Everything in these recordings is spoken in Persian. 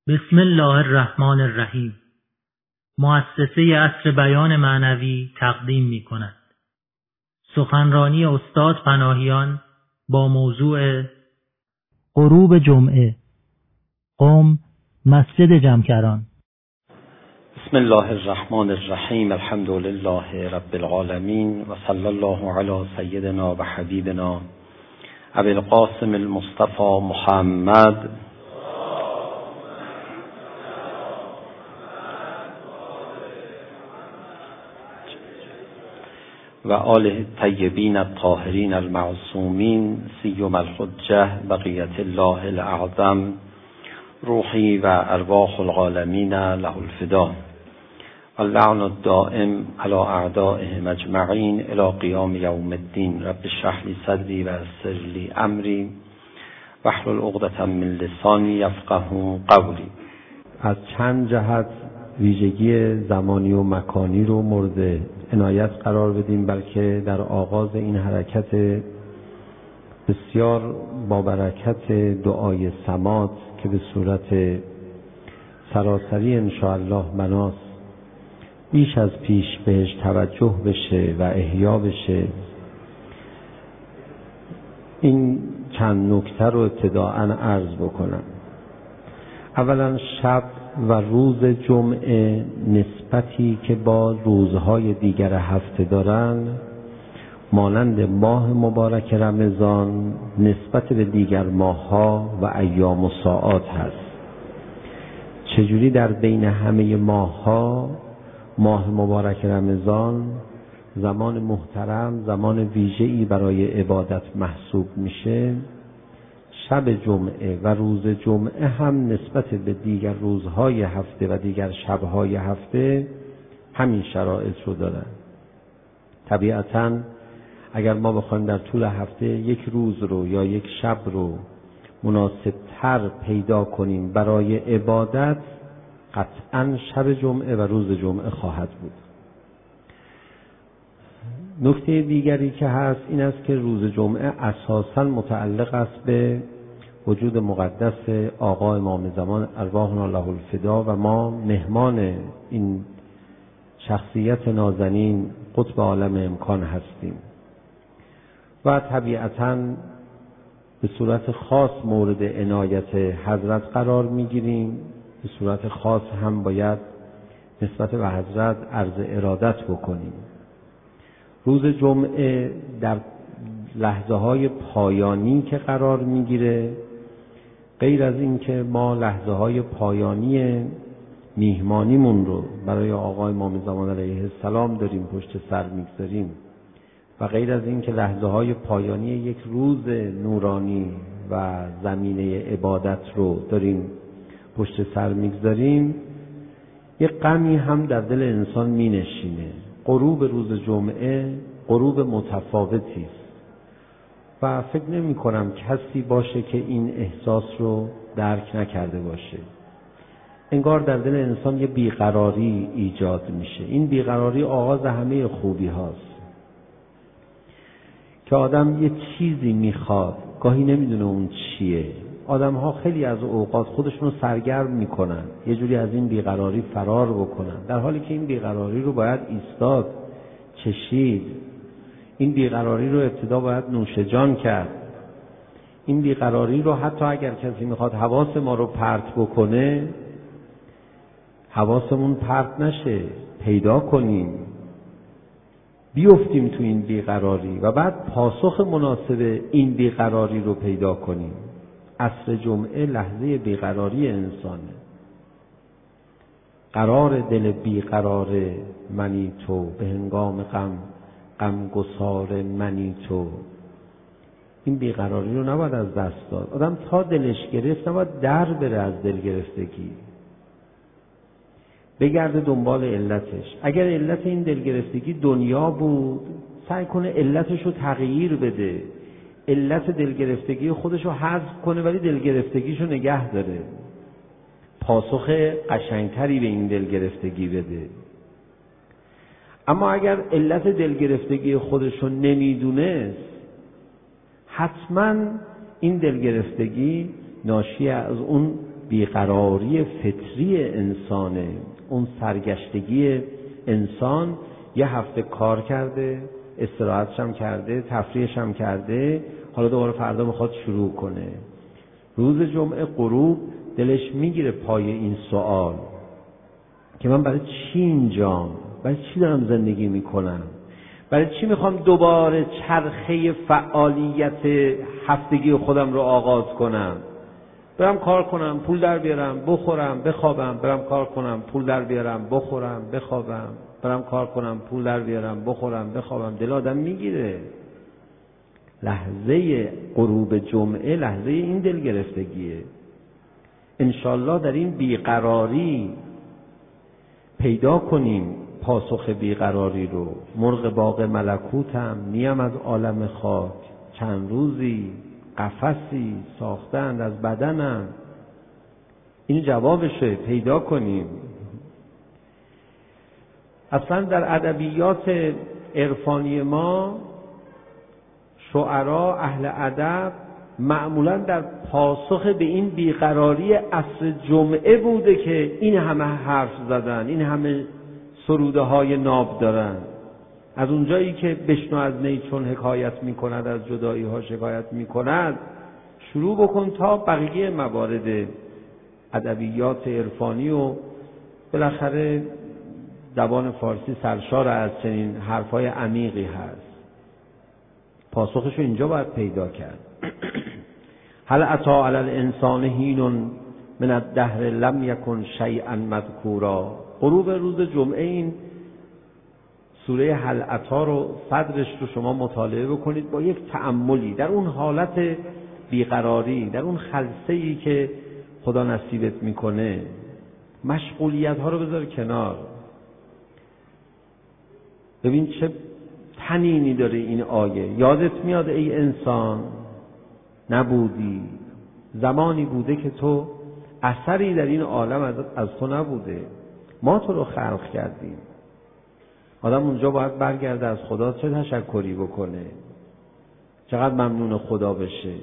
بسم الله الرحمن الرحیم. مؤسسه عصر بیان معنوی تقدیم می کند سخنرانی استاد پناهیان با موضوع غروب جمعه، قم، مسجد جمکران. بسم الله الرحمن الرحیم. الحمد لله رب العالمین و صلی الله علی سیدنا و حبیبنا ابی القاسم المصطفى محمد و آله الطیبین الطاهرین المعصومین سیما الحجة بقیة الله الاعظم روحی و ارواح العالمین له الفدا و اللعن الدائم علی اعدائهم اجمعین الی قیام یوم الدین. رب اشرح لی صدری و یسر لی امری واحلل عقدة من لسانی یفقهوا قولی. از چند جهت ویژگی زمانی و مکانی رو مورد عنایت قرار بدیم، بلکه در آغاز این حرکت بسیار با برکت دعای صمات که به صورت سراسری انشاءالله بناست بیش از پیش بهش توجه بشه و احیا بشه، این چند نکته رو ابتداءً عرض بکنم. اولا شب و روز جمعه نسبتی که با روزهای دیگر هفته دارن مانند ماه مبارک رمضان نسبت به دیگر ماه‌ها و ایام و ساعات هست. چجوری در بین همه ماه‌ها ماه مبارک رمضان زمان محترم، زمان ویژه‌ای برای عبادت محسوب میشه، شب جمعه و روز جمعه هم نسبت به دیگر روزهای هفته و دیگر شبهای هفته همین شرایط رو دارن. طبیعتاً اگر ما بخوایم در طول هفته یک روز رو یا یک شب رو مناسب تر پیدا کنیم برای عبادت، قطعاً شب جمعه و روز جمعه خواهد بود. نکته دیگری که هست این است که روز جمعه اساساً متعلق است به وجود مقدس آقا امام زمان ارواحنا له الفدا و ما مهمان این شخصیت نازنین قطب عالم امکان هستیم و طبیعتاً به صورت خاص مورد عنایت حضرت قرار میگیریم. به صورت خاص هم باید نسبت به حضرت عرض ارادت بکنیم. روز جمعه در لحظه های پایانی که قرار میگیره، غیر از این که ما لحظه های پایانی میهمانیمون رو برای آقا امام زمان علیه السلام داریم پشت سر میگذاریم و غیر از این که لحظه های پایانی یک روز نورانی و زمینه عبادت رو داریم پشت سر میگذاریم، یک غمی هم در دل انسان مینشینه. غروب روز جمعه غروب متفاوتی است و فکر نمی کنم کسی باشه که این احساس رو درک نکرده باشه. انگار در دل انسان یه بیقراری ایجاد میشه. این بیقراری آغاز همه خوبی هاست که آدم یه چیزی میخواد، گاهی نمیدونه اون چیه. آدم ها خیلی از اوقات خودشون رو سرگرم میکنن یه جوری از این بیقراری فرار بکنن، در حالی که این بیقراری رو باید ایستاد، چشید. این بیقراری رو ابتدا باید نوش جان کرد. این بیقراری رو حتی اگر کسی میخواد حواس ما رو پرت بکنه، حواسمون پرت نشه، پیدا کنیم، بیفتیم تو این بیقراری و بعد پاسخ مناسب این بیقراری رو پیدا کنیم. عصر جمعه لحظه بیقراری انسانه. قرار دل بیقرار منی تو، به هنگام غم گسار منی تو. این بیقراری رو نباید از دست داد. آدم تا دلش گرفت نباید در بره از دل گرفتگی، بگرده دنبال علتش. اگر علت این دل گرفتگی دنیا بود، سعی کنه علتش رو تغییر بده، علت دلگرفتگی خودش رو حذف کنه ولی دلگرفتگیش رو نگه داره، پاسخ قشنگتری به این دلگرفتگی بده. اما اگر علت دلگرفتگی خودش رو نمیدونست، حتما این دلگرفتگی ناشی از اون بیقراری فطری انسانه، اون سرگشتگی انسان. یه هفته کار کرده، استراحتش هم کرده، تفریحش هم کرده، حالا دوباره فردا میخواد شروع کنه. روز جمعه غروب دلش میگیره پای این سوال که من برای چی اینجام؟ برای چی دارم زندگی میکنم؟ برای چی میخوام دوباره چرخه فعالیت هفتگی خودم رو آغاز کنم؟ برم کار کنم، پول در بیارم، بخورم، بخوابم، برم کار کنم، پول در بیارم، بخورم، بخوابم، برم کار کنم، پول در بیارم، بخورم، بخوابم. دل آدم میگیره. لحظه غروب جمعه لحظه این دل گرفتگیه. انشالله در این بیقراری پیدا کنیم پاسخ بیقراری رو. مرغ باغ ملکوتم، نیم از عالم خاک، چند روزی قفسی ساختند از بدنم. این جوابشه، پیدا کنیم. اصلا در ادبیات عرفانی ما شعرا، اهل ادب معمولا در پاسخ به این بیقراری عصر جمعه بوده که این همه حرف زدن، این همه سروده های ناب دارن. از اونجایی که بشنو از نی چون حکایت میکند، از جدایی ها شکایت میکند، شروع بکن تا بقیه موارد ادبیات عرفانی و بالاخره زبان فارسی سرشار از چنین حرفای عمیقی هست. پاسخش رو اینجا باید پیدا کرد. هل اتی علی الانسان حین من الدهر لم یکن شیئا مذکورا. غروب روز جمعه این سوره هل اتی رو صدرش رو شما مطالعه بکنید با یک تأملی در اون حالت بیقراری، در اون خلسه‌ای که خدا نصیبت میکنه. مشغولیت ها رو بذار کنار. ببین چه تنینی داره این آیه. یادت میاد ای انسان نبودی، زمانی بوده که تو اثری در این عالم از تو نبوده، ما تو رو خلق کردیم. آدم اونجا باید برگرده از خدا چه تشکری بکنه، چقدر ممنون خدا بشه.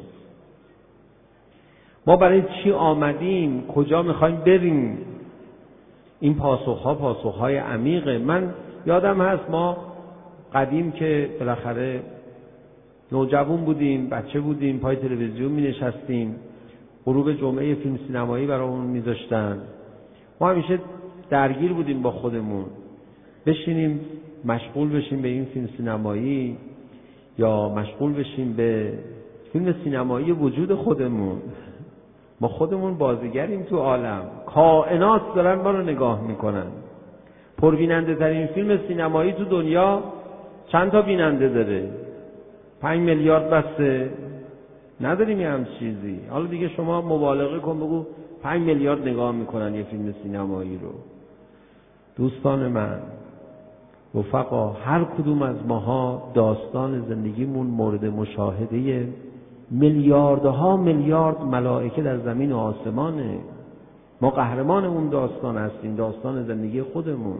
ما برای چی آمدیم، کجا میخوایم بریم؟ این پاسخها پاسخهای عمیقه. من یادم هست ما قدیم که بالاخره نوجوان بودیم، بچه بودیم، پای تلویزیون می نشستیم، غروب جمعه فیلم سینمایی برامون می ذاشتن. ما همیشه درگیر بودیم با خودمون، بشینیم مشغول بشیم به این فیلم سینمایی یا مشغول بشیم به فیلم سینمایی وجود خودمون. ما خودمون بازیگریم تو عالم، کائنات دارن ما رو نگاه میکنن. پربیننده ترین فیلم سینمایی تو دنیا چند تا بیننده داره؟ 5 میلیارد بسته؟ نداریم یه هم چیزی. حالا دیگه شما مبالغه کن بگو 5 میلیارد نگاه میکنن یه فیلم سینمایی رو. دوستان من، رفقا، هر کدوم از ماها داستان زندگیمون مورد مشاهده میلیاردها میلیارد ملائکه در زمین و آسمانه. ما قهرمان اون داستان هستیم، داستان زندگی خودمون.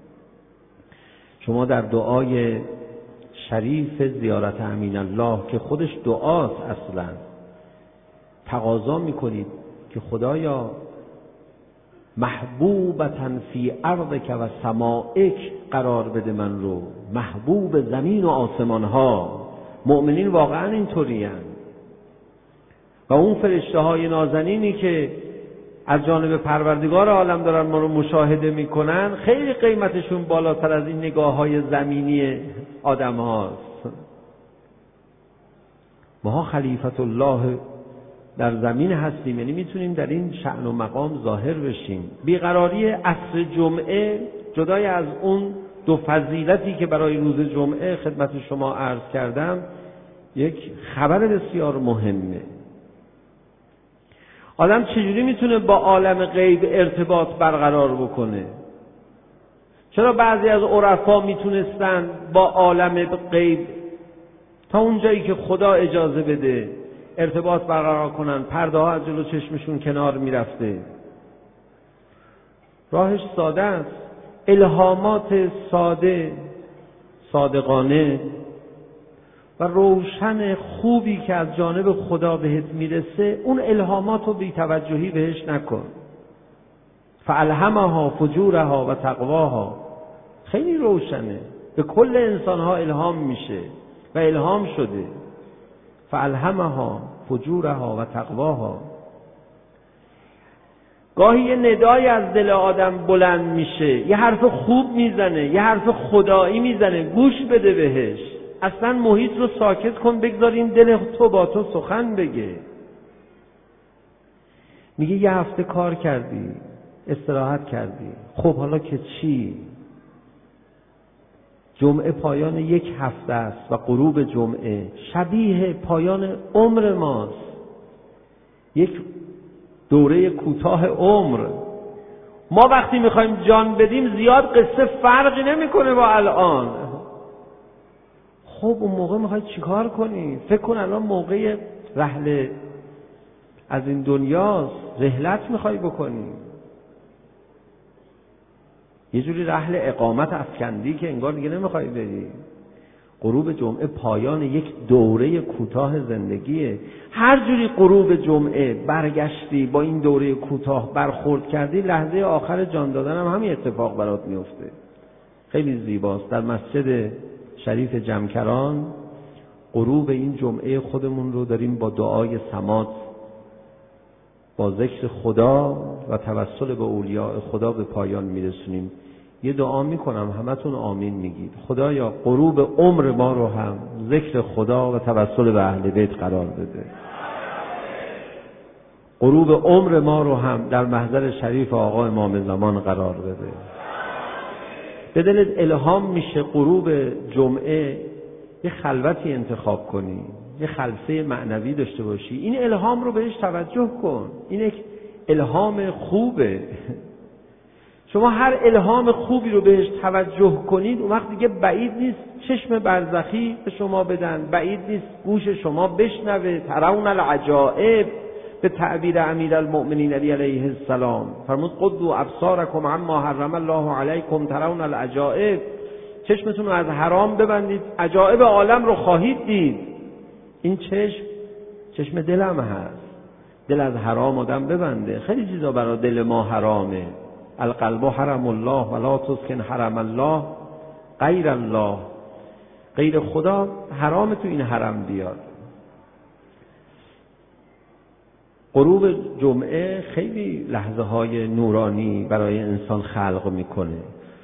شما در دعای شریف زیارت امین الله که خودش دعاست اصلا، تقاضا میکنید که خدایا محبوبتاً فی ارضک و سمائک قرار بده من رو، محبوب زمین و آسمان ها. مؤمنین واقعا اینطوری هستند. و اون فرشته های نازنینی که از جانب پروردگار عالم دارن ما رو مشاهده میکنن، خیلی قیمتشون بالاتر از این نگاه های زمینی آدم هاست. ما خلیفت الله در زمین هستیم، یعنی میتونیم در این شأن و مقام ظاهر بشیم. بیقراری عصر جمعه جدای از اون دو فضیلتی که برای روز جمعه خدمت شما عرض کردم، یک خبر بسیار مهمه. آدم چجوری میتونه با عالم غیب ارتباط برقرار بکنه؟ چرا بعضی از عرفا میتونستن با عالم غیب تا اونجایی که خدا اجازه بده ارتباط برقرار کنن، پرده ها از جلو چشمشون کنار میرفته؟ راهش ساده است. الهامات ساده، صادقانه و روشن خوبی که از جانب خدا بهت میرسه، اون الهامات رو بی توجهی بهش نکن. فالهمها فجورها و تقواها، خیلی روشنه، به کل انسانها الهام میشه و الهام شده. فالهمها فجورها و تقواها. گاهی یه ندای از دل آدم بلند میشه، یه حرف خوب میزنه، یه حرف خدایی میزنه، گوش بده بهش. اصلا محیط رو ساکت کن، بگذار این دل تو با تو سخن بگه. میگه یه هفته کار کردی، استراحت کردی، خب حالا که چی؟ جمعه پایان یک هفته است و غروب جمعه شبیه پایان عمر ماست، یک دوره کوتاه عمر. ما وقتی میخوایم جان بدیم زیاد قصه فرقی نمیکنه با الان. خب اون موقع میخوای چیکار کنی؟ فکر کن الان موقع رحله از این دنیاست، رحلت میخوای بکنی، یه جوری رحل اقامت افکندی که انگار دیگه نمیخوای بری. غروب جمعه پایان یک دوره کوتاه زندگیه. هر جوری غروب جمعه برگشتی با این دوره کوتاه برخورد کردی، لحظه آخر جان دادن هم همین اتفاق برات میفته. خیلی زیباست. در مسجد شریف جمکران غروب این جمعه خودمون رو داریم با دعای صمات، با ذکر خدا و توسل به اولیاء خدا به پایان میرسونیم. یه دعا میکنم، همتون آمین میگید. خدایا غروب عمر ما رو هم ذکر خدا و توسل به اهل بیت قرار بده. غروب عمر ما رو هم در محضر شریف آقا امام زمان قرار بده. به دلت الهام میشه غروب جمعه یه خلوتی انتخاب کنی، یه خلسه معنوی داشته باشی. این الهام رو بهش توجه کن. این یک الهام خوبه. شما هر الهام خوبی رو بهش توجه کنید، اون وقت دیگه بعید نیست چشم برزخی به شما بدن، بعید نیست گوش شما بشنوه. ترون العجائب، به تعبیر امیرالمؤمنین علی علیه السلام فرمود قدوا ابصارکم عما حرم الله علیکم ترون العجائب. چشمتون رو از حرام ببندید، عجائب عالم رو خواهید دید. این چشم دلم هست. دل از حرام آدم ببنده. خیلی چیزا برای دل ما حرامه. القلب حرم الله ولا تسکن حرم الله غیر الله. غیر خدا حرام تو این حرم بیاد. غروب جمعه خیلی لحظه های نورانی برای انسان خلق میکنه.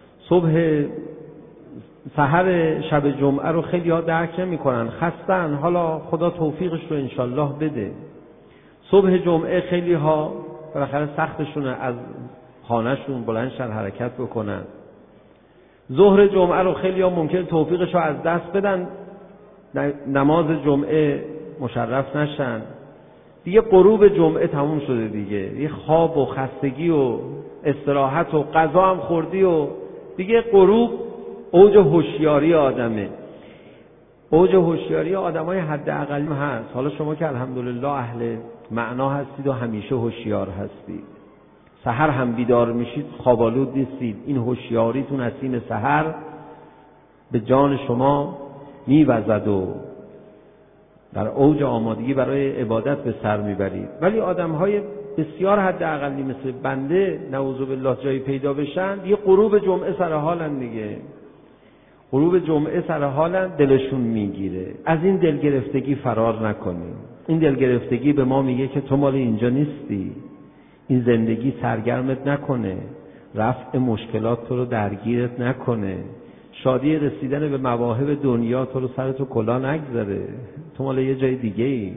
سحر شب جمعه رو خیلی ها درک نمیکنن، خستن، حالا خدا توفیقش رو انشالله بده. صبح جمعه خیلی ها بالاخره سختشونه از خانهشون بلندشن حرکت بکنن. ظهر جمعه رو خیلی ها ممکن توفیقش رو از دست بدن، نماز جمعه مشرف نشن. دیگه غروب جمعه تموم شده دیگه. یه خواب و خستگی و استراحت و غذا هم خوردی و دیگه غروب اوج هوشیاری آدمه. اوج هوشیاری آدمای حداقلی هست. حالا شما که الحمدلله اهل معنا هستید و همیشه هوشیار هستید، سحر هم بیدار میشید خوابالود نیستید. این هوشیاریتون نسیم سحر به جان شما میوزد و در اوج آمادگی برای عبادت به سر میبرید. ولی آدمهای بسیار حداقلی مثل بنده نعوذ بالله جایی پیدا بشن، یه غروب جمعه سر حالن دیگه. غروب جمعه سر حالن، دلشون میگیره. از این دلگرفتگی فرار نکنیم. این دلگرفتگی به ما میگه که تو مال اینجا نیستی. این زندگی سرگرمت نکنه، رفع مشکلات تو رو درگیرت نکنه، شادی رسیدن به مواهب دنیا تو رو سر تو کلا نگذاره. تو مال یه جای دیگه ای.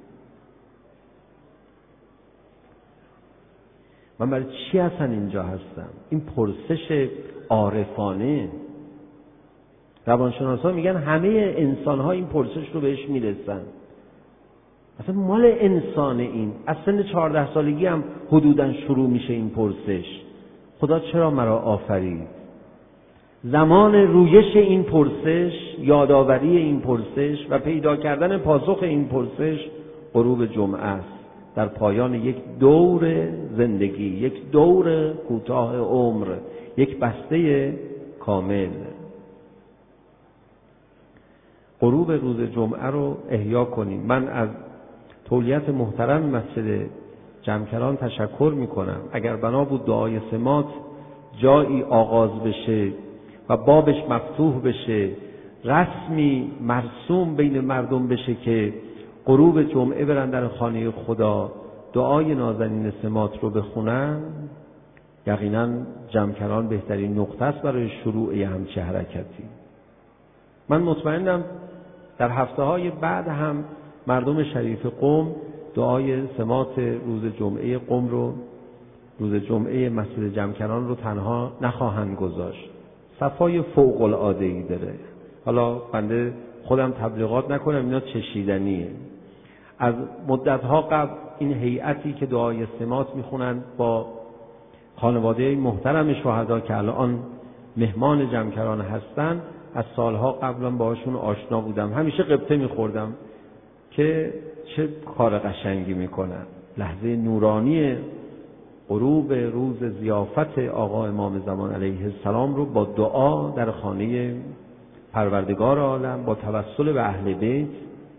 من برای چی اصلا اینجا هستم؟ این پرسش عارفانه. روانشناسا میگن همه انسان‌ها این پرسش رو بهش میرسن. اصلا مال انسان این. از سن 14 سالگی هم حدوداً شروع میشه این پرسش. خدا چرا مرا آفرید؟ زمان رویش این پرسش، یادآوری این پرسش و پیدا کردن پاسخ این پرسش غروب جمعه است. در پایان یک دور زندگی، یک دور کوتاه عمر، یک بسته کامل. غروب روز جمعه رو احیا کنیم. من از تولیت محترم مسجد جمکران تشکر میکنم. اگر بنا بود دعای سمات جایی آغاز بشه و بابش مفتوح بشه، رسمی مرسوم بین مردم بشه که غروب جمعه برن در خانه خدا دعای نازنین سمات رو بخونن، یقینا جمکران بهترین نقطه است برای شروع همچه حرکتی. من مطمئنم در هفته‌های بعد هم مردم شریف قم دعای سمات روز جمعه قم رو، روز جمعه مسجد جمکران رو تنها نخواهند گذاشت. صفای فوق العاده‌ای داره. حالا بنده خودم تبلیغات نکنم، اینا چشیدنیه. از مدت‌ها قبل این هیئتی که دعای سمات میخونند با خانواده محترم شهدا که الان مهمان جمکران هستند، از سالها قبلا باهاشون آشنا بودم. همیشه قبطه میخوردم که چه کار قشنگی میکنن. لحظه نورانی غروب روز ضیافت آقا امام زمان علیه السلام رو با دعا در خانه پروردگار عالم با توسل به اهل بیت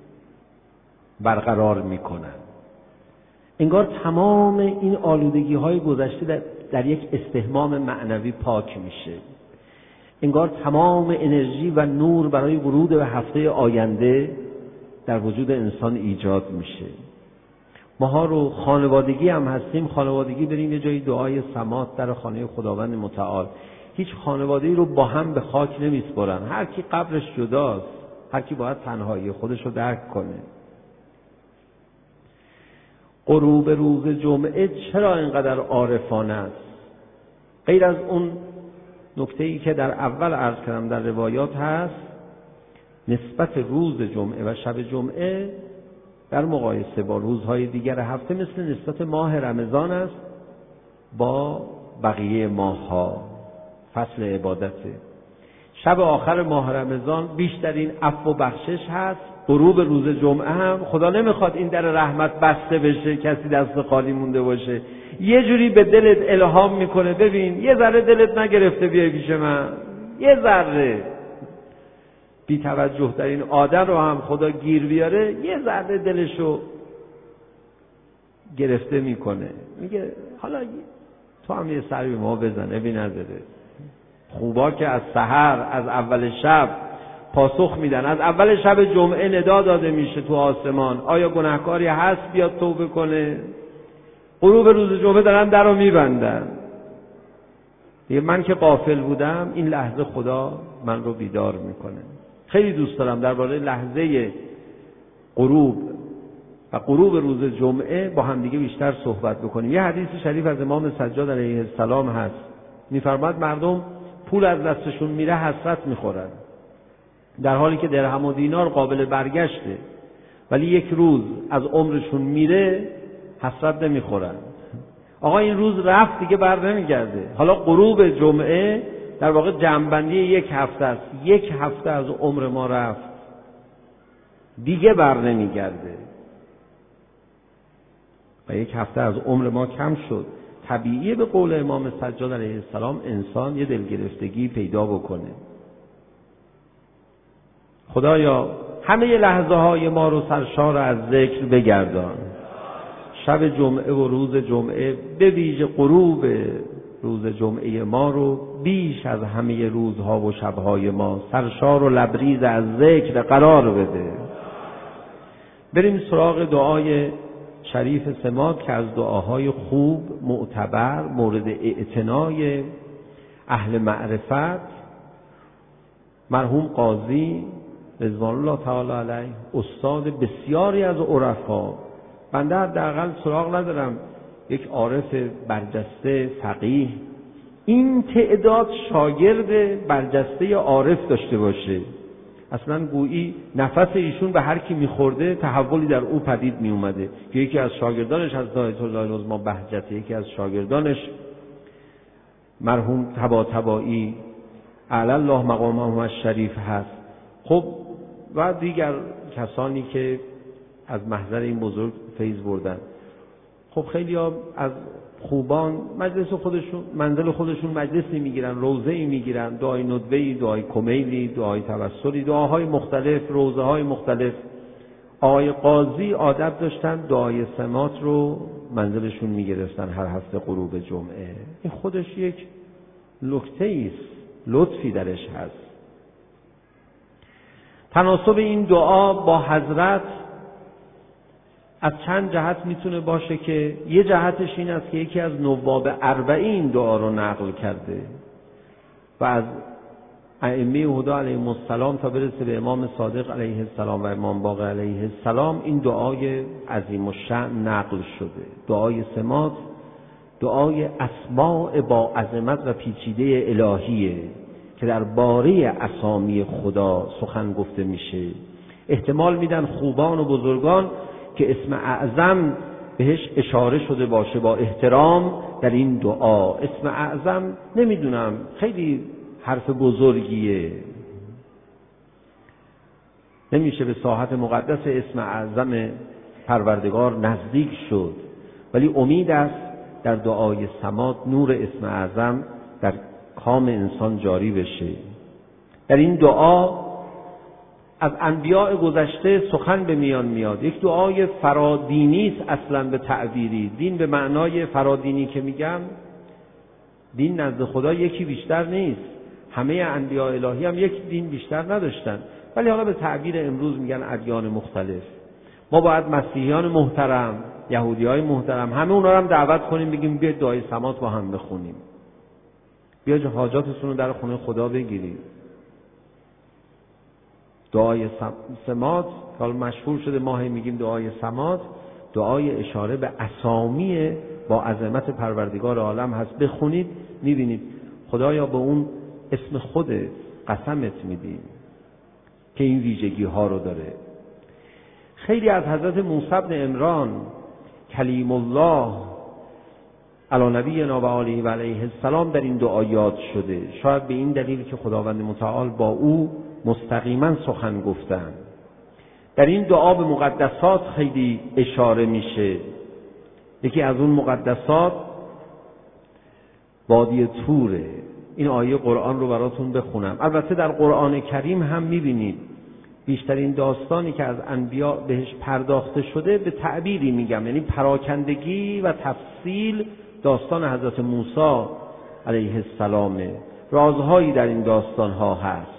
برقرار میکنن. انگار تمام این آلودگی های گذشته در یک استحمام معنوی پاک میشه. انگار تمام انرژی و نور برای ورود به هفته آینده در وجود انسان ایجاد میشه. ماها رو خانوادگی هم هستیم، خانوادگی بریم یه جایی دعای سمات در خانه خداوند متعال. هیچ خانواده‌ای رو با هم به خاک نمیسپرن. هر کی قبرش جداست، هر کی باید تنهایی خودش رو درک کنه. غروب روز جمعه چرا اینقدر عارفانه است؟ غیر از اون نکته‌ای که در اول عرض کردم در روایات هست، نسبت روز جمعه و شب جمعه در مقایسه با روزهای دیگر هفته مثل نسبت ماه رمضان است با بقیه ماه‌ها. فصل عبادته. شب آخر ماه رمضان بیشترین عفو و بخشش هست. غروب روز جمعه هم خدا نمیخواد این در رحمت بسته بشه، کسی دست خالی مونده باشه. یه جوری به دلت الهام میکنه، ببین یه ذره دلت نگرفته بیای پیش من، یه ذره بی توجه در این آدم رو هم خدا گیر بیاره، یه ذره دلشو گرفته میکنه. میگه حالا تو هم یه سری به ما بزن، ابی نداره. خوبا که از سحر، از اول شب پاسخ میدن. از اول شب جمعه ندا داده میشه تو آسمان، آیا گناهکاری هست بیاد توبه کنه؟ غروب روز جمعه دارن در رو میبندن. من که غافل بودم، این لحظه خدا من رو بیدار میکنه. خیلی دوست دارم درباره لحظه غروب و غروب روز جمعه با هم دیگه بیشتر صحبت بکنیم. یه حدیث شریف از امام سجاد علیه السلام هست، میفرماد مردم پول از دستشون میره حسرت میخورن، در حالی که درهم و دینار قابل برگشته، ولی یک روز از عمرشون میره حسرت نمیخورن. آقا این روز رفت دیگه بر نمیگرده. حالا غروب جمعه در واقع جمع‌بندی یک هفته است. یک هفته از عمر ما رفت دیگه بر نمیگرده و یک هفته از عمر ما کم شد. طبیعیه به قول امام سجاد علیه السلام انسان یه دلگرفتگی پیدا بکنه. خدایا همه لحظه های ما رو سرشار از ذکر بگردان. شب جمعه و روز جمعه، به ویژه غروب روز جمعه ما رو بیش از همه روزها و شبهای ما سرشار و لبریز از ذکر قرار بده. بریم سراغ دعای شریف سمات که از دعاهای خوب، معتبر، مورد اعتنای اهل معرفت مرحوم قاضی رضوان الله تعالی علیه، استاد بسیاری از عرفا. بنده حداقل سراغ ندارم یک عارف برجسته فقیه این تعداد شاگرد برجسته عارف داشته باشه. اصلا گویی نفس ایشون به هر کی میخورده تحولی در او پدید می اومده. که یکی از شاگردانش از آیت الله العظمی بهجت، یکی از شاگردانش مرحوم طباطبایی اعلی الله مقامه الشریف هست. خب و دیگر کسانی که از محضر این بزرگ فیض بردن. خب خیلی ها از خوبان منزل خودشون مجلسی میگیرن، روضه‌ای میگیرن، دعای ندبه‌ای، دعای کمیلی، دعای توسلی، دعاهای مختلف، روضه‌های مختلف. آقای قاضی عادت داشتن دعای سمات رو منزلشون میگرفتن هر هفته غروب جمعه. این خودش یک نکته‌ای است، لطفی درش هست. تناسب این دعا با حضرت از چند جهت میتونه باشه که یه جهتش این است که یکی از نواب اربعین این دعا رو نقل کرده و از ائمه هدی علیهم السلام تا برسه به امام صادق علیه السلام و امام باقر علیه السلام این دعای عظیم الشأن نقل شده. دعای سمات دعای اسماء با عظمت و پیچیده الهیه که در باره اسامی خدا سخن گفته میشه. احتمال میدن خوبان و بزرگان که اسم اعظم بهش اشاره شده باشه با احترام در این دعا. اسم اعظم نمیدونم، خیلی حرف بزرگیه، نمیشه به ساحت مقدس اسم اعظم پروردگار نزدیک شد، ولی امید است در دعای سمات نور اسم اعظم در کام انسان جاری بشه. در این دعا از انبیاء گذشته سخن به میان میاد. یک دعای فرادینی است اصلا به تعبیری. دین به معنای فرادینی که میگم، دین نزد خدا یکی بیشتر نیست. همه انبیاء الهی هم یک دین بیشتر نداشتن، ولی حالا به تعبیر امروز میگن ادیان مختلف. ما باید مسیحیان محترم، یهودیای محترم، همه اونا رو هم دعوت کنیم، بگیم بیاید دعای سمات با هم بخونیم، بیاید حاجاتتون رو در خونه خدا بگیرید. دعای سمات که مشهور شده، ما هم میگیم دعای سمات، دعای اشاره به اسامی با عظمت پروردگار عالم هست. بخونید میبینید خدایا به اون اسم خودت قسمت میدیم که این ویژگی ها رو داره. خیلی از حضرت موسی بن عمران کلیم الله علی نبینا و آله و علیه السلام در این دعا یاد شده، شاید به این دلیل که خداوند متعال با او مستقیما سخن گفتن. در این دعا به مقدسات خیلی اشاره میشه. یکی از اون مقدسات وادی توره. این آیه قرآن رو براتون بخونم. البته در قرآن کریم هم میبینید بیشترین داستانی که از انبیا بهش پرداخته شده به تعبیری میگم، یعنی پراکندگی و تفصیل داستان حضرت موسی علیه السلامه. رازهایی در این داستانها هست.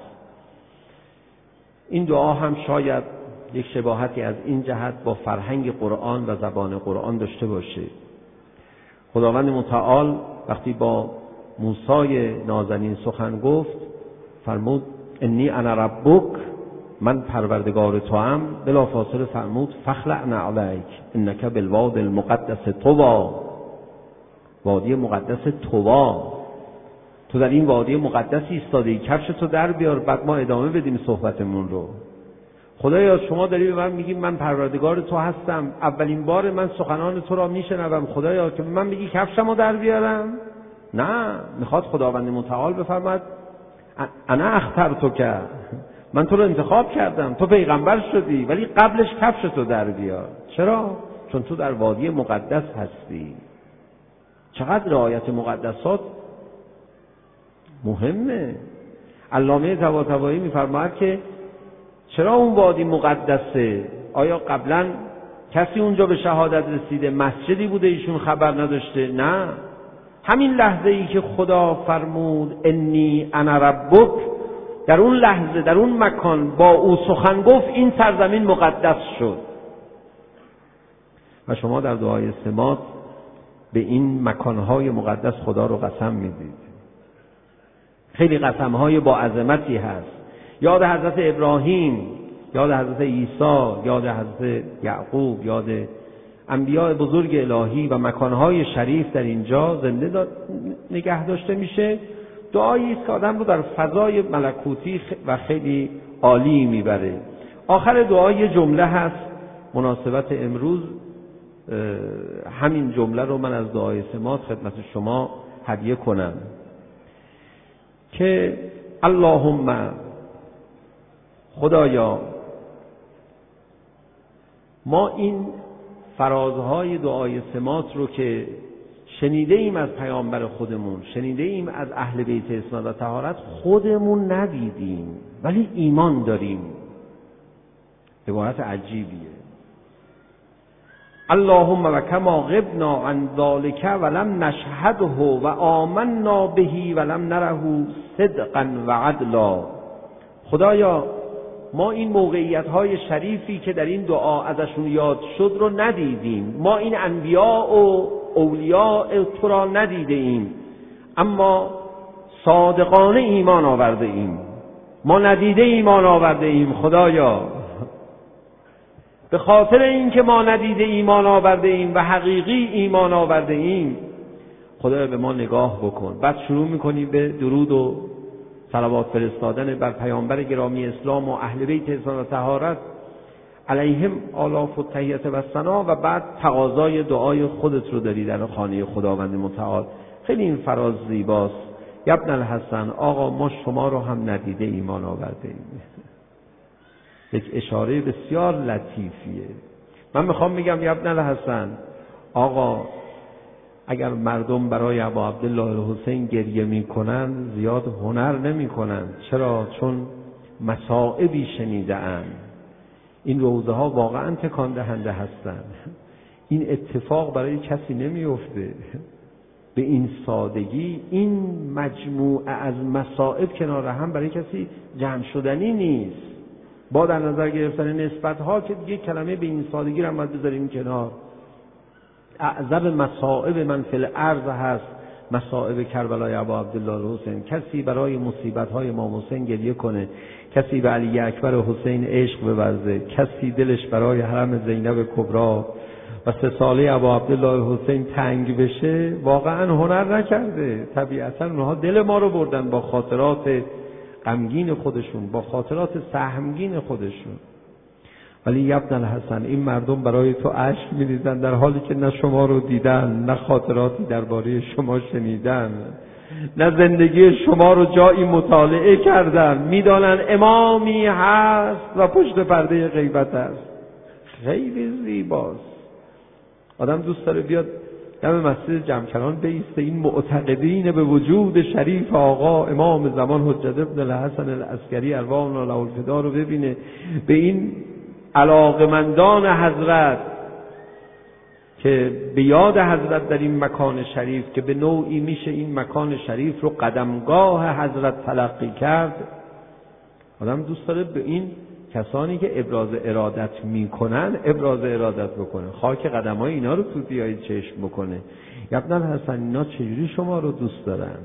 این دعا هم شاید یک شباهتی از این جهت با فرهنگ قرآن و زبان قرآن داشته باشه. خداوند متعال وقتی با موسی نازنین سخن گفت، فرمود انی انا ربک، من پروردگار تو ام. بلافاصله فرمود فخلع نعلیک انک بالوادی المقدس طوی، وادی مقدس طوی، تو در این وادی مقدس ایستادی، کفشتو در بیار، بعد ما ادامه بدیم صحبتمون رو. خدایا شما داری به من میگی من پروردگار تو هستم، اولین بار من سخنان تو را میشنوم، خدایا که من میگی کفشمو در بیارم؟ نه، میخواد خداوند متعال بفرماد انا اخترتک، من تو رو انتخاب کردم، تو پیغمبر شدی، ولی قبلش کفشتو در بیار. چرا؟ چون تو در وادی مقدس هستی. چقدر رعایت مقدسات مهمه. علامه طباطبایی میفرماید که چرا اون وادی مقدسه؟ آیا قبلا کسی اونجا به شهادت رسیده؟ مسجدی بوده ایشون خبر نداشته؟ نه، همین لحظه ای که خدا فرمود انی انا ربک، در اون لحظه در اون مکان با او سخن گفت، این سرزمین مقدس شد. و شما در دعای سمات به این مکانهای مقدس خدا رو قسم میدید. خیلی قسمهای با عظمتی هست. یاد حضرت ابراهیم، یاد حضرت عیسی، یاد حضرت یعقوب، یاد انبیاء بزرگ الهی و مکانهای شریف در اینجا زنده نگه داشته میشه. دعایی است که آدم رو در فضای ملکوتی و خیلی عالی میبره. آخر دعا یه جمله هست مناسبت امروز، همین جمله رو من از دعای سمات خدمت شما هدیه کنم که اللهم، خدایا ما این فرازهای دعای سمات رو که شنیده ایم از پیامبر خودمون، شنیده ایم از اهل بیت اسمت و طهارت، خودمون ندیدیم ولی ایمان داریم. عبارت عجیبیه. اللهم و کما غبنا عن ذلک ولم نشهده و آمنا به ولم نره صدقا و عدلا. خدایا ما این موقعیت‌های شریفی که در این دعا ازشون یاد شد رو ندیدیم، ما این انبیاء و اولیاء تو را ندیده ایم، اما صادقانه ایمان آورده ایم. ما ندیده ایمان آورده ایم خدایا. به خاطر اینکه ما ندیده ایمان آورده ایم و حقیقی ایمان آورده ایم، خدایا به ما نگاه بکن. بعد شروع میکنیم به درود و صلوات فرستادن بر پیامبر گرامی اسلام و اهل بیت اسلام و طهارت علیهم آلاف التحیت و ثنا، و بعد تقاضای دعای خودت رو داری در خانه خداوند متعال. خیلی این فراز زیباست. یا ابن الحسن، آقا ما شما رو هم ندیده ایمان آورده ایم. یک اشاره بسیار لطیفیه. من میخوام بگم یا ابن الحسن، آقا اگر مردم برای ابا عبدالله الحسین گریه میکنن زیاد هنر نمیکنن. چرا؟ چون مصائبی شنیده اند. این روضه ها واقعا تکان دهنده هستند. این اتفاق برای کسی نمیفته به این سادگی. این مجموعه از مصائب کنار هم برای کسی جمع شدنی نیست. با در نظر گرفتن نسبت ها که دیگه کلمه به این سادگی رو باید بذاریم کنار. اعظم مصائب من فی الارض هست مصائب کربلای ابا عبدالله الحسین. کسی برای مصیبت های امام حسین گریه کنه، کسی به علی اکبر حسین عشق بورزه، کسی دلش برای حرم زینب کبرا و 3 ساله ابا عبدالله حسین تنگ بشه، واقعا هنر نکرده. طبیعتا اونها دل ما رو بردن با خاطرات غمگین خودشون، با خاطرات سهمگین خودشون. ولی ابن الحسن، این مردم برای تو اشک می‌ریزن در حالی که نه شما رو دیدن، نه خاطراتی درباره شما شنیدن، نه زندگی شما رو جایی مطالعه کردن. میدانن امامی هست و پشت پرده غیبت است. خیلی زیباست. آدم دوست داره بیاد دم مسجد جمکران بیسته، این معتقدین به وجود شریف آقا امام زمان حجت ابن الحسن العسکری ارواحنا له الفدا رو ببینه، به این علاقمندان حضرت که به یاد حضرت در این مکان شریف، که به نوعی میشه این مکان شریف رو قدمگاه حضرت تلقی کرد. آدم دوست داره به این کسانی که ابراز ارادت میکنن ابراز ارادت بکنه، خاک قدمای اینا رو تو دیای چشم بکنه. ابن الحسن، اینا چجوری شما رو دوست دارن؟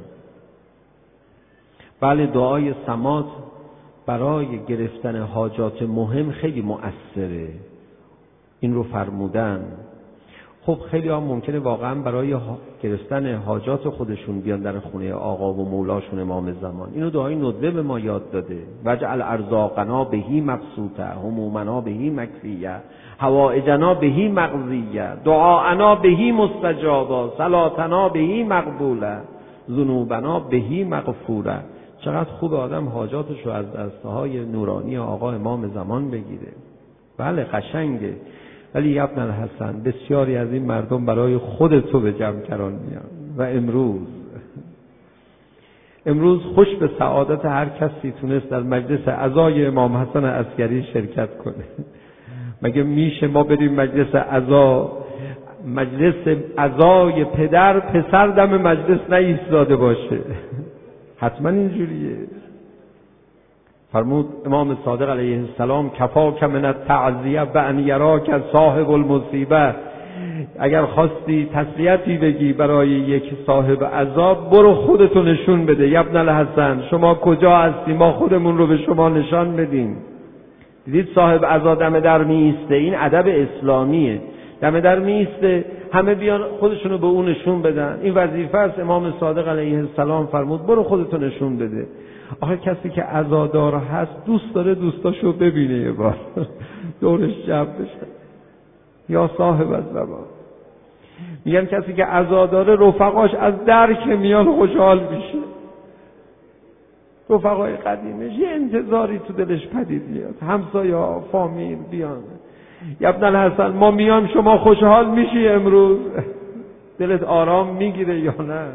بله، دعای صمات برای گرفتن حاجات مهم خیلی مؤثره. این رو فرمودن. خب خیلی ها ممکنه واقعا برای گرفتن حاجات خودشون بیان در خونه آقا و مولاشون امام زمان. اینو دعای ندبه به ما یاد داده. وجعل ارزاقنا بهی مبسوطه، همومنا بهی مکفیه، حوائجنا بهی مقضیه، دعاءنا بهی مستجابه، صلاتنا بهی مقبوله، ذنوبنا بهی مغفوره. چقدر خوب آدم حاجاتش رو از دستهای نورانی آقا امام زمان بگیره. بله قشنگه. ولی ابن الحسن، بسیاری از این مردم برای خودتو به جمکران میان و امروز خوش به سعادت هر کسی تونست در مجلس عزای امام حسن عسکری شرکت کنه. مگه میشه ما بریم مجلس عزای پسر دم مجلس نایستاده باشه؟ حتما اینجوریه. فرمود امام صادق علیه السلام کفاک من التعزیه بان یراک صاحب المصیبه. اگر خواستی تسلیتی بگی برای یک صاحب عذاب، برو خودتو نشون بده. یا ابن الحسن، شما کجا هستی؟ ما خودمون رو به شما نشان بدیم. دیدید صاحب عذاب دم در میسته، این ادب اسلامیه. دم در میسته، همه بیان خودشونو به اون نشون بدن. این وظیفه است. امام صادق علیه السلام فرمود برو خودتو نشون بده. آخه کسی که عزادار هست دوست داره دوستاشو ببینه یه بار دورش جمع بشه. یا صاحب الزمان، میگن کسی که عزاداره رفقاش از در که میان خوشحال میشه. رفقای قدیمش یه انتظاری تو دلش پدید میاد، همسایه ها، فامیل بیان. یا ابن الحسن، ما میان شما خوشحال میشی امروز؟ دلت آرام میگیره یا نه؟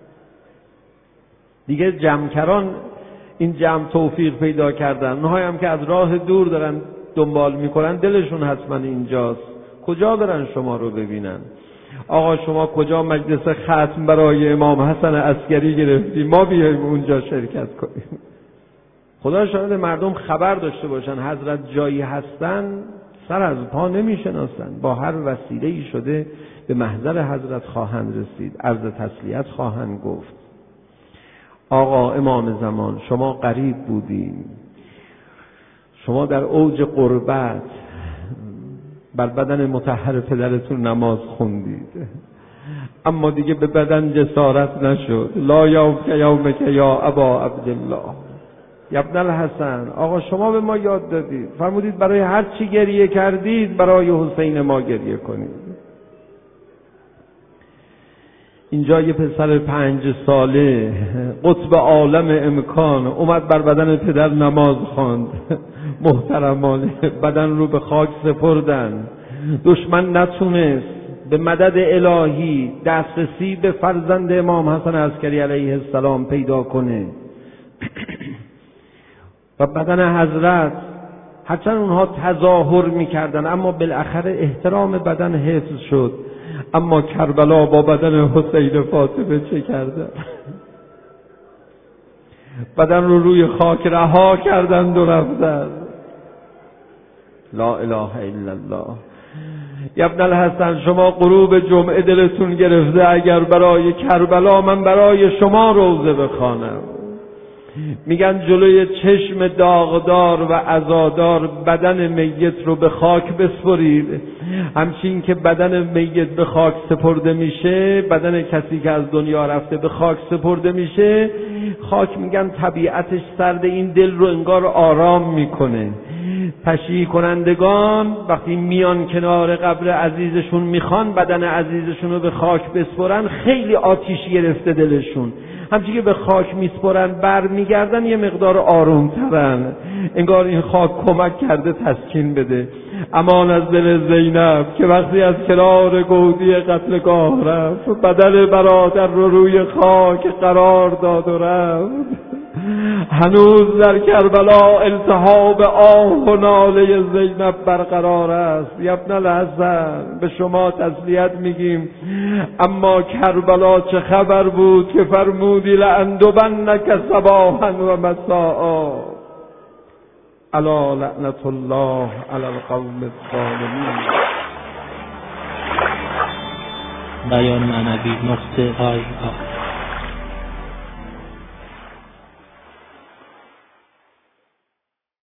دیگه جمعکران این جمع توفیق پیدا کردن، اونهایی هم که از راه دور دارن دنبال میکنن دلشون حتما اینجاست. کجا برن شما رو ببینن؟ آقا شما کجا مجلس ختم برای امام حسن عسکری گرفتی ما بیاییم اونجا شرکت کنیم؟ خدا شاید مردم خبر داشته باشن حضرت جایی هستن سر از پا نمیشناسن، با هر وسیله‌ای شده به محضر حضرت خواهند رسید، عرض تسلیت خواهند گفت. آقا امام زمان شما غریب بودیم، شما در اوج قربت بر بدن مطهر پدرتون نماز خوندید، اما دیگه به بدن جسارت نشد. لا یومک یومک یا ابا عبدالله یا ابن الحسن. آقا شما به ما یاد دادید، فرمودید برای هر چی گریه کردید برای حسین ما گریه کنید. اینجا یه پسر 5 ساله قطب عالم امکان اومد بر بدن پدر نماز خواند. محترمانه بدن رو به خاک سپردن، دشمن نتونست به مدد الهی دسترسی به فرزند امام حسن عسکری علیه السلام پیدا کنه و بدن حضرت هرچند اونها تظاهر میکردن اما بالاخره احترام بدن حفظ شد. اما کربلا با بدن حسین فاطمه چه کردن؟ بدن رو روی خاک رها کردند و رفتن. لا اله الا الله. یا ابن الحسن شما غروب جمعه دلتون گرفته اگر برای کربلا من برای شما روزه بخوانم. میگن جلوی چشم داغدار و عزادار بدن میت رو به خاک بسپرید. همچین که بدن میت به خاک سپرده میشه، بدن کسی که از دنیا رفته به خاک سپرده میشه، خاک میگن طبیعتش سرد، این دل رو انگار آرام میکنه. تشییع کنندگان وقتی میان کنار قبر عزیزشون میخوان بدن عزیزشون رو به خاک بسپرن، خیلی آتیش گرفته دلشون، همچنین که به خاک میسپرن برمیگردن یه مقدار آرومترن، انگار این خاک کمک کرده تسکین بده. امان از دل زینب که وقتی از کنار گودی قتلگاه رفت بدن برادر رو روی خاک قرار داد و رفت. هنوز در کربلا التهاب آه و ناله زینب برقرار است. یا ابن الحسن به شما تسلیت میگیم، اما کربلا چه خبر بود که فرمودی لأندبنک صباحا و مساء. الا لعنت الله علی القوم الظالمین. بیان معنوی نقطه